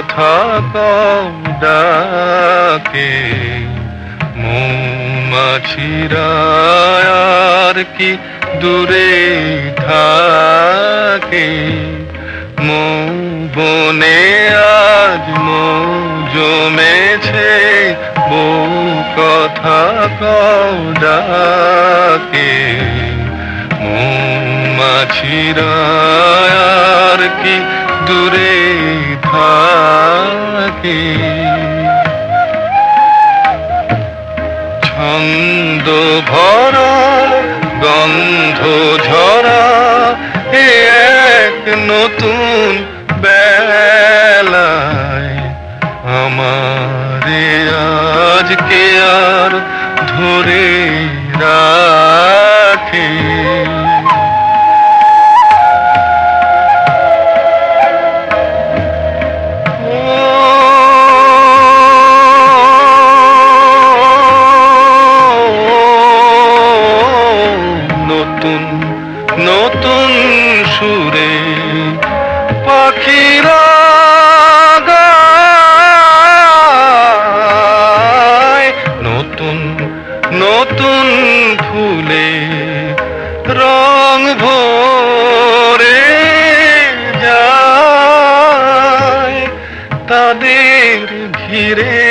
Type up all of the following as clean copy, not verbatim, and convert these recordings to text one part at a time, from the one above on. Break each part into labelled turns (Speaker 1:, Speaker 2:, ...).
Speaker 1: কথা কও ডাকে, মৌমাছিরা আর কি দূরে থাকে। মৌ বনে আজ মৌ জমেছে, বউ কথা কও ডাকে, মৌমাছিরা আর কি দূরে থাকে। ছন্দ ভরা গন্ধ ঝরা এ এক নতুন বেলায়, আমারে আজকে আর ধরে রাখে। নতুন নতুন সুরে পাখিরা গায়, নতুন নতুন ফুলে রং ভরে যায়। তাদের ঘিরে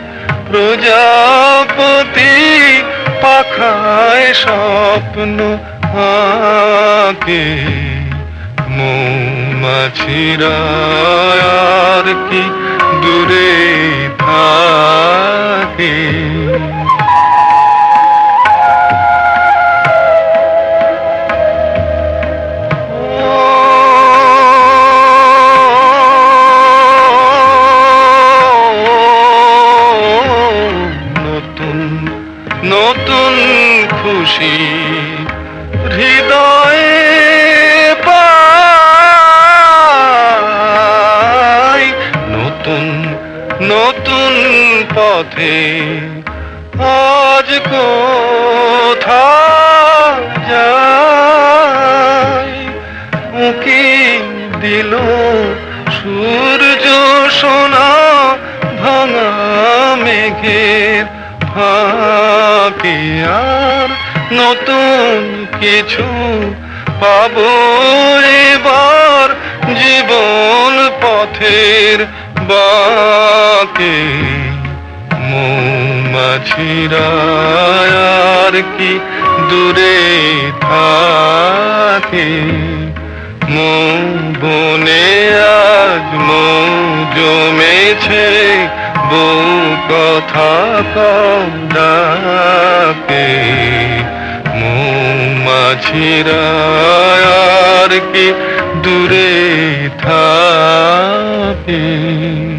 Speaker 1: প্রজাপতি পাখায় স্বপ্ন আঁকে, মৌমাছিরা আর কি দূরে থাকে। নতুন নতুন খুশি হৃদয়ে পাই, নতুন নতুন পথে আজ কোথায় যাই। উঁকি দিল সূর্য সোনা ভাঙা মেঘের ফাঁকে, আর নতুন কিছু পাবো এবার জীবন পথের বাঁকে। মৌমাছিরা আর কি দূরে থাকে, মৌ বনে আজ মৌ জমেছে, বউ কথা কও ডাকে, মৌমাছিরা আর কি দূরে থাকে।